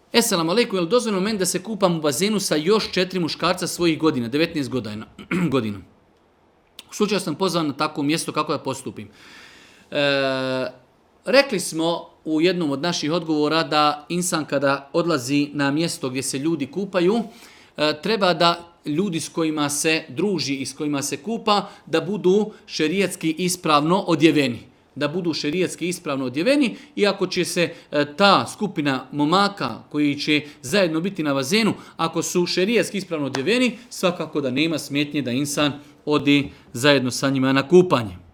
Esselamu alejkum, je li dozvoljeno meni da se kupam u bazenu sa još 4 muškarca svojih godina, 19 godina. U slučaju sam pozvan na takvo mjesto, kako da postupim. Rekli smo u jednom od naših odgovora da insan kada odlazi na mjesto gdje se ljudi kupaju, treba da ljudi s kojima se druži i s kojima se kupa, da budu šerijatski ispravno odjeveni. I ako će se ta skupina momaka koji će zajedno biti na bazenu, ako su šerijatski ispravno odjeveni, svakako da nema smetnje da insan odi zajedno sa njima na kupanje.